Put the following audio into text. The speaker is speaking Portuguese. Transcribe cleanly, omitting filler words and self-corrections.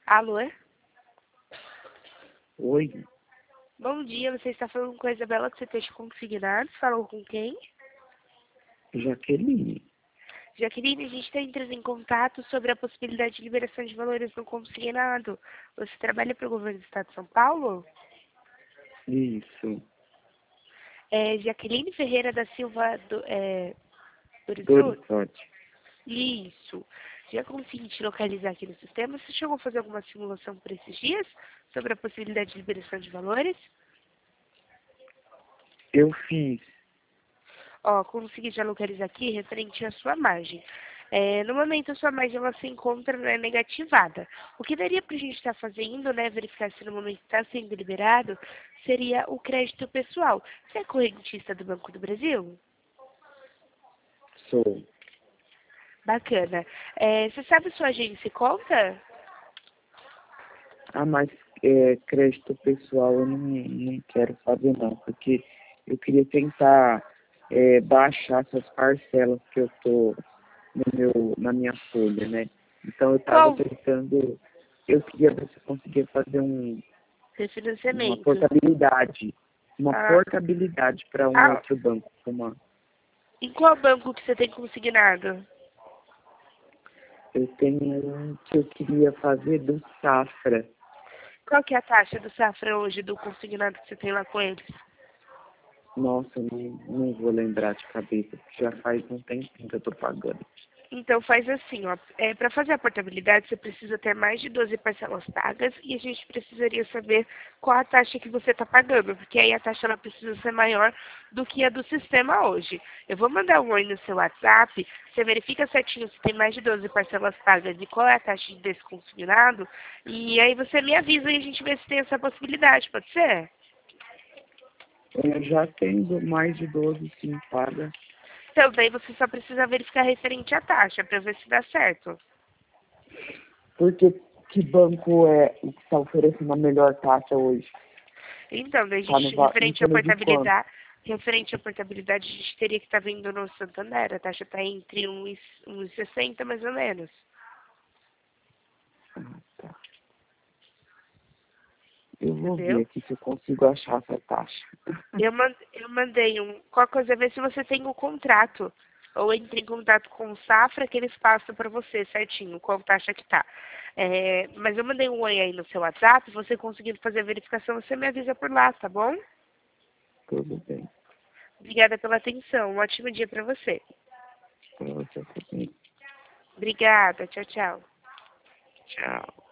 Alô? Oi, Bom dia, você está falando com a Isabela do CT Consignados? Falou com quem? Jaqueline. Jaqueline, a gente está entrando em contato sobre a possibilidade de liberação de valores no consignado. Você trabalha para o governo do Estado de São Paulo? Isso. Jaqueline Ferreira da Silva Dorizu? Dorizote. Isso. Já consegui te localizar aqui no sistema. Você chegou a fazer alguma simulação por esses dias sobre a possibilidade de liberação de valores? Eu fiz. Ó, consegui já localizar aqui referente à sua margem. No momento, a sua margem ela se encontra negativada. O que daria para a gente estar fazendo, né, verificar se no momento está sendo liberado, seria o crédito pessoal. Você é correntista do Banco do Brasil? Sou. Bacana. Você sabe sua agência e conta? Ah, mas crédito pessoal eu não quero fazer não, porque eu queria tentar baixar essas parcelas que eu tô na minha folha, né? Então eu estava Qual? tentando, eu queria ver se eu conseguia fazer uma Refinanciamento. portabilidade. Uma Ah, portabilidade para um ah, outro banco, como em qual banco que você tem consignado? eu tenho um que eu queria fazer do Safra. Qual que é a taxa do Safra hoje, do consignado que você tem lá com eles? Nossa, eu não vou lembrar de cabeça, porque já faz um tempinho que eu tô pagando. Então faz assim, ó, para fazer a portabilidade você precisa ter mais de 12 parcelas pagas e a gente precisaria saber qual a taxa que você está pagando, porque aí a taxa ela precisa ser maior do que a do sistema hoje. Eu vou mandar um oi no seu WhatsApp, você verifica certinho se tem mais de 12 parcelas pagas e qual é a taxa desse consignado, e aí você me avisa e a gente vê se tem essa possibilidade, pode ser? Eu já tenho mais de 12 sim, paga. Então daí você só precisa verificar referente à taxa para ver se dá certo. Porque que banco é o que está oferecendo a melhor taxa hoje? Então, daí a Tá gente, em referente à torno de quanto? portabilidade, a gente teria que estar vendo no Santander. A taxa está entre 1,60 mais ou menos. Ah, tá. Eu vou ver Entendeu? aqui se eu consigo achar essa taxa. Eu mandei qualquer coisa, ver se você tem o contrato. Ou entre em contato com o Safra que eles passam para você certinho, qual taxa que tá. Mas eu mandei um oi aí no seu WhatsApp, você conseguindo fazer a verificação, você me avisa por lá, tá bom? Tudo bem. Obrigada pela atenção. Um ótimo dia para você. Pra você também. Obrigada. Tchau, tchau. Tchau.